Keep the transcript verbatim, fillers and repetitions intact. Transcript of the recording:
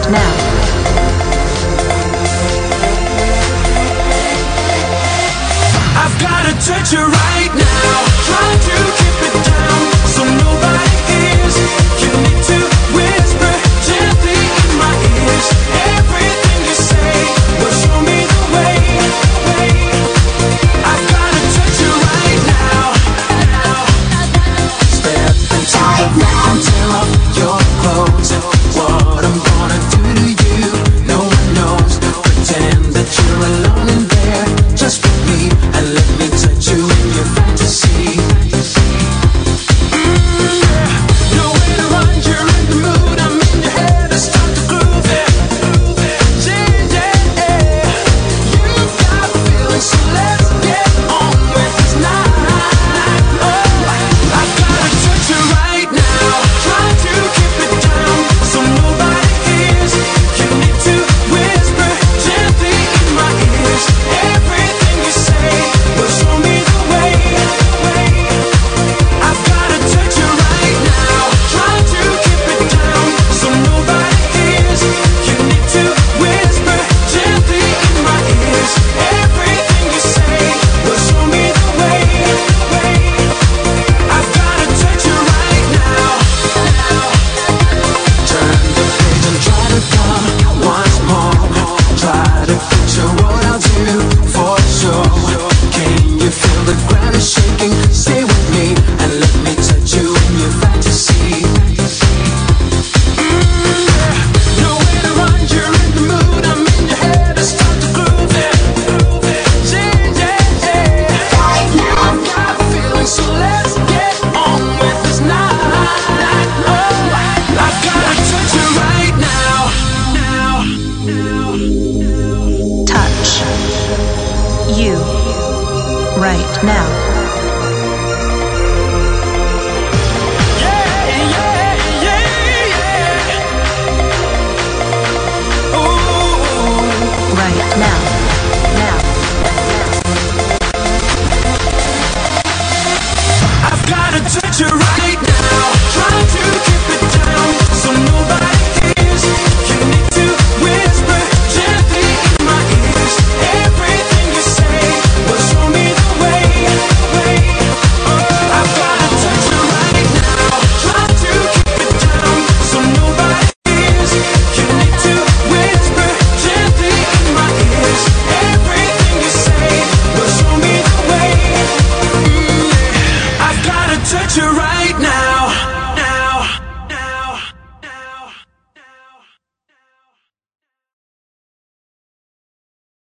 now. I've gotta touch you right now. Try to keep it down so nobody hears. You need to whisper gently in my ears. Everything you say will show me the way. I've gotta touch you right now. Step inside now and tear off your clothes. What I'm gonna do to you, no one knows. Pretend that you're alone in there, just with me, and let me touch you in your fantasy. Mm, yeah. Nowhere to run, you're in the mood. I'm in your head, I start to groove it. Yeah, yeah. You've got a feeling, so let's get on with this night. Oh, I've gotta touch you right now. Try to keep it down so nobody hears. You need to whisper gently in my ears. Everything you say will show me the way. I've gotta touch you right now. Try to keep it down so nobody hears. You need to whisper gently in my ears. Everything you say will show me the way. I've gotta touch you right now. Turn the page and try to come once more. Try to picture what I'll do for sure. Can you feel the ground is shaking? Stay with me and let me touch you in your fantasy. Mm, yeah. Nowhere to run, you're in the mood. I'm in your head, I start to groove it. Yeah, yeah. I've got a feeling, so let's get on with this night. Oh, I've gotta touch you right now. Now, now, now. Touch you right now.